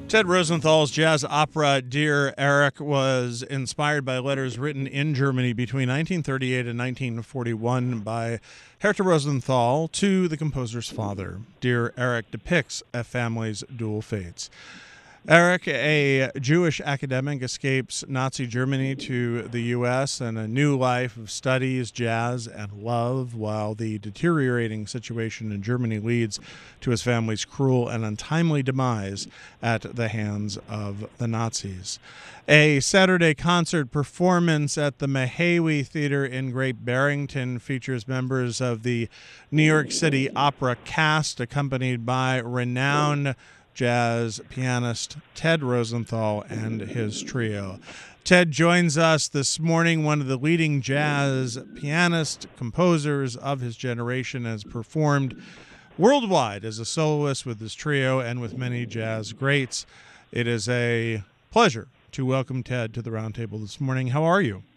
Ted Rosenthal's jazz opera Dear Eric was inspired by letters written in Germany between 1938 and 1941 by Herta Rosenthal to the composer's father. Dear Eric depicts a family's dual fates. Eric, a Jewish academic, escapes Nazi Germany to the U.S. and a new life of studies, jazz, and love, while the deteriorating situation in Germany leads to his family's cruel and untimely demise at the hands of the Nazis. A Saturday concert performance at the Mehewy Theater in Great Barrington features members of the New York City Opera cast, accompanied by renowned jazz pianist Ted Rosenthal and his trio. Ted joins us this morning, one of the leading jazz pianist composers of his generation, has performed worldwide as a soloist with his trio and with many jazz greats. It is a pleasure to welcome Ted to the Roundtable this morning. How are you?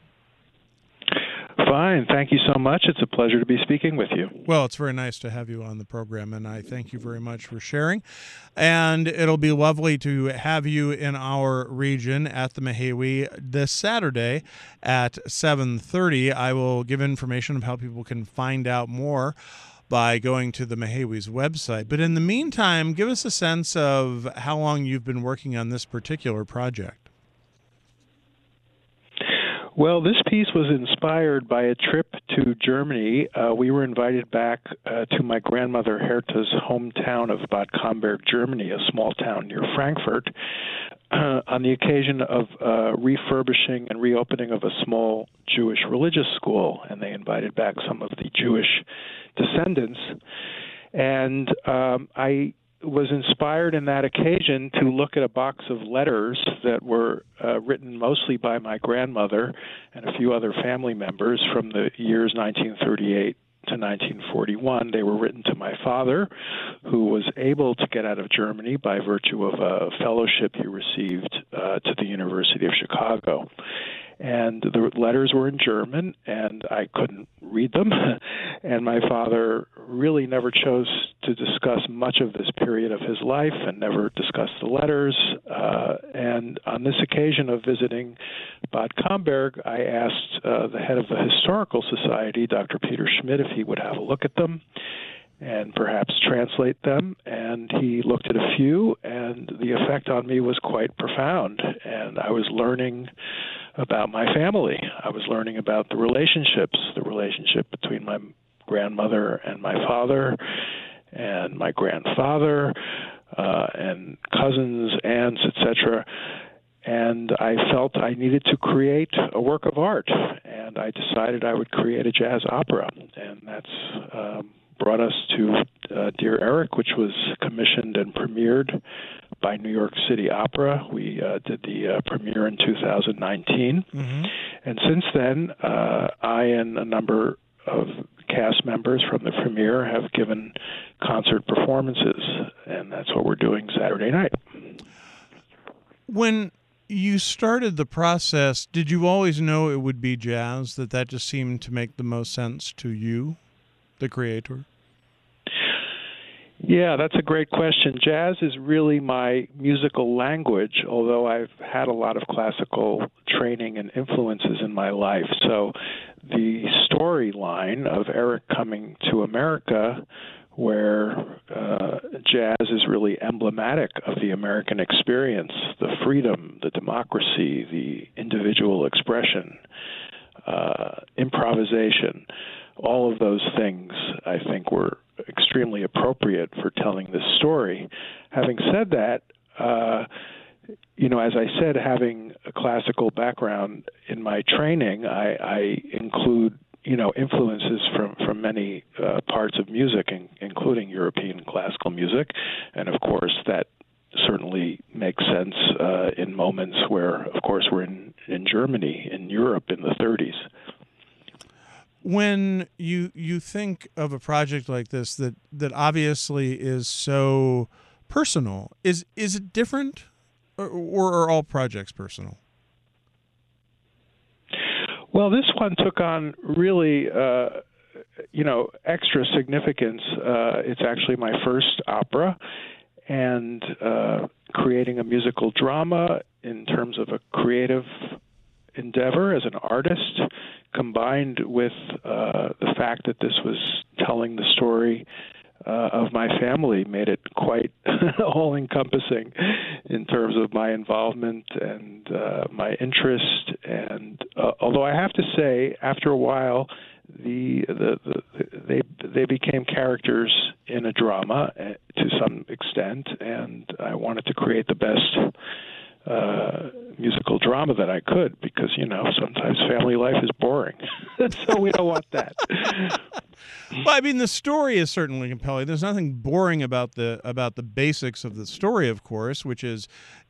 Fine. Thank you so much. It's a pleasure to be speaking with you. Well, it's very nice to have you on the program, and I thank you very much for sharing. And it'll be lovely to have you in our region at the Mehewy this Saturday at 7:30. I will give information of how people can find out more by going to the Mehewy's website. But in the meantime, give us a sense of how long you've been working on this particular project. Well, this piece was inspired by a trip to Germany. We were invited back to my grandmother Herta's hometown of Bad Camberg, Germany, a small town near Frankfurt, on the occasion of refurbishing and reopening of a small Jewish religious school, and they invited back some of the Jewish descendants. And I was inspired in that occasion to look at a box of letters that were written mostly by my grandmother and a few other family members from the years 1938 to 1941. They were written to my father, who was able to get out of Germany by virtue of a fellowship he received to the University of Chicago. And the letters were in German, and I couldn't read them. And my father really never chose to discuss much of this period of his life and never discussed the letters. And on this occasion of visiting Bad Camberg, I asked the head of the Historical Society, Dr. Peter Schmidt, if he would have a look at them and perhaps translate them. And he looked at a few, and the effect on me was quite profound. And I was learning about my family. I was learning about the relationship between my grandmother and my father and my grandfather and cousins, aunts, etc. And I felt I needed to create a work of art, and I decided I would create a jazz opera. And that's brought us to Dear Eric, which was commissioned and premiered by New York City Opera. We did the premiere in 2019. Mm-hmm. And since then, I and a number of cast members from the premiere have given concert performances, and that's what we're doing Saturday night. When you started the process, did you always know it would be jazz, that just seemed to make the most sense to you, the creator? Yeah, that's a great question. Jazz is really my musical language, although I've had a lot of classical training and influences in my life. So the storyline of Eric coming to America, where jazz is really emblematic of the American experience, the freedom, the democracy, the individual expression, improvisation, all of those things, I think, were extremely appropriate for telling this story. Having said that, as I said, having a classical background in my training, I include, influences from many parts of music, including European classical music, and of course that certainly makes sense in moments where, of course, we're in Germany, in Europe in the 30s. When you think of a project like this that obviously is so personal, is it different, or are all projects personal? Well, this one took on really, extra significance. It's actually my first opera, and creating a musical drama in terms of a creative endeavor as an artist, combined with the fact that this was telling the story of my family, made it quite all-encompassing in terms of my involvement and my interest. And although I have to say, after a while, they became characters in a drama to some extent, and I wanted to create the best musical drama that I could, because sometimes family life is boring, so we don't want that. Well, I mean, the story is certainly compelling. There's nothing boring about the basics of the story, of course, which is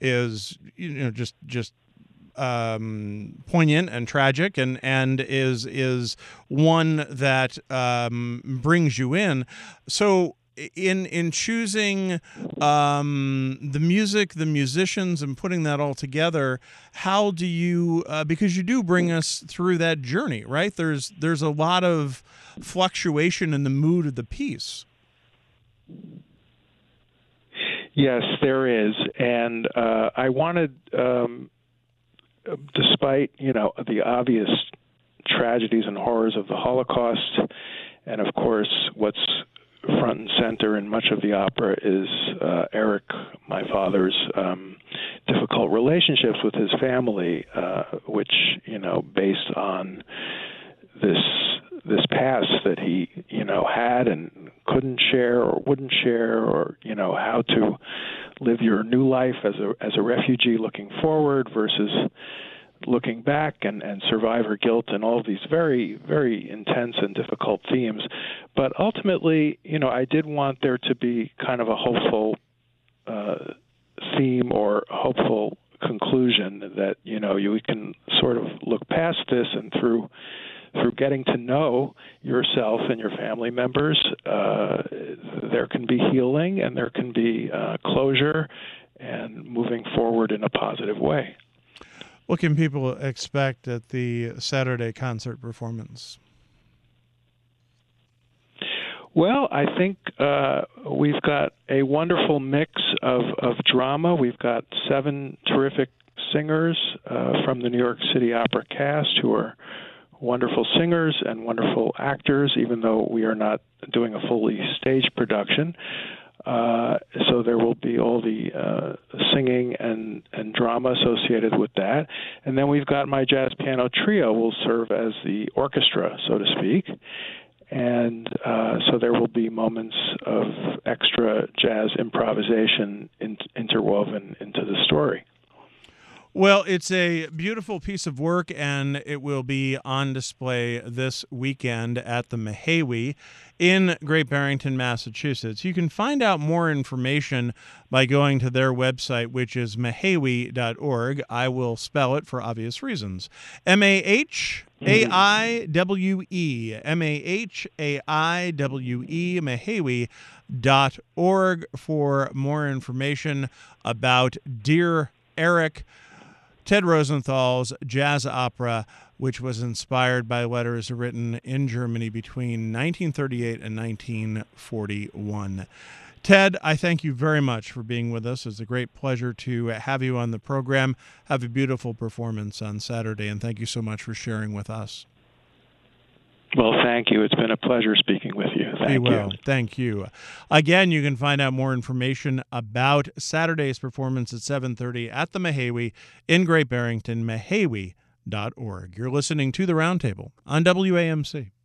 just poignant and tragic, and is one that brings you in. So in choosing the music, the musicians, and putting that all together, how do you because you do bring us through that journey, right? There's a lot of fluctuation in the mood of the piece. Yes, there is, and I wanted, despite the obvious tragedies and horrors of the Holocaust, and of course what's front and center in much of the opera is Eric, my father's difficult relationships with his family, which based on this past that he had and couldn't share or wouldn't share, or how to live your new life as a refugee looking forward versus looking back, and survivor guilt, and all of these very, very intense and difficult themes. But ultimately, I did want there to be kind of a hopeful theme or hopeful conclusion that, you can sort of look past this, and through getting to know yourself and your family members, there can be healing, and there can be closure and moving forward in a positive way. What can people expect at the Saturday concert performance? Well, I think we've got a wonderful mix of drama. We've got 7 terrific singers from the New York City Opera cast who are wonderful singers and wonderful actors, even though we are not doing a fully staged production. So there will be all the singing and drama associated with that. And then we've got my jazz piano trio will serve as the orchestra, so to speak. And so there will be moments of extra jazz improvisation interwoven into the story. Well, it's a beautiful piece of work, and it will be on display this weekend at the Mehewi in Great Barrington, Massachusetts. You can find out more information by going to their website, which is mehewi.org. I will spell it for obvious reasons. Mahaiwe, Mahaiwe, Mehewi.org for more information about Dear Eric, Ted Rosenthal's jazz opera, which was inspired by letters written in Germany between 1938 and 1941. Ted, I thank you very much for being with us. It's a great pleasure to have you on the program. Have a beautiful performance on Saturday, and thank you so much for sharing with us. Well, thank you. It's been a pleasure speaking with you. Thank you. Thank you. Again, you can find out more information about Saturday's performance at 7:30 at the Mehewi in Great Barrington, mehewi.org. You're listening to The Roundtable on WAMC.